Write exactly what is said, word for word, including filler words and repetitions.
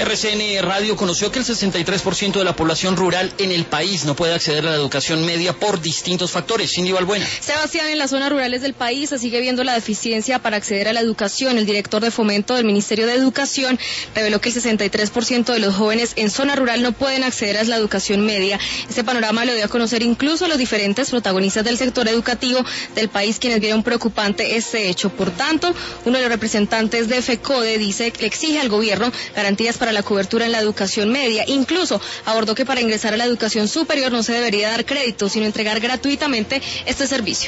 R C N Radio conoció que el sesenta y tres por ciento de la población rural en el país no puede acceder a la educación media por distintos factores. Cindy Balbuena. Sebastián, en las zonas rurales del país se sigue viendo la deficiencia para acceder a la educación. El director de Fomento del Ministerio de Educación reveló que el sesenta y tres por ciento de los jóvenes en zona rural no pueden acceder a la educación media. Este panorama lo dio a conocer incluso a los diferentes protagonistas del sector educativo del país, quienes vieron preocupante este hecho. Por tanto, uno de los representantes de FECODE dice que exige al gobierno garantías para la cobertura en la educación media. Incluso abordó que para ingresar a la educación superior no se debería dar crédito, sino entregar gratuitamente este servicio.